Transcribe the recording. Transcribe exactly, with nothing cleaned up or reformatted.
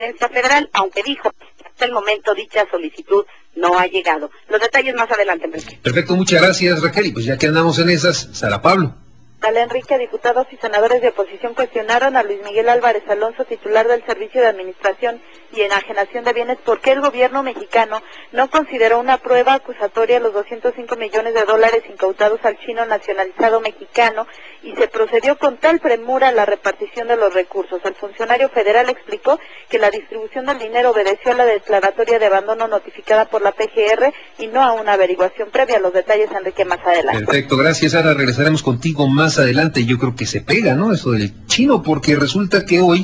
federal, aunque dijo que hasta el momento dicha solicitud no ha llegado. Los detalles más adelante, Enrique. Perfecto, muchas gracias, Raquel. Y pues ya que andamos en esas, Sara Pablo. Dale, Enrique, diputados y senadores de oposición cuestionaron a Luis Miguel Álvarez Alonso, titular del Servicio de Administración y Enajenación de Bienes, por qué el gobierno mexicano no consideró una prueba acusatoria los doscientos cinco millones de dólares incautados al chino nacionalizado mexicano y se procedió con tal premura a la repartición de los recursos. El funcionario federal explicó que la distribución del dinero obedeció a la declaratoria de abandono notificada por la P G R y no a una averiguación previa. Los detalles, Enrique, más adelante. Perfecto, gracias, Sara. Regresaremos contigo más adelante. Yo creo que se pega, ¿no? Eso del chino, porque resulta que hoy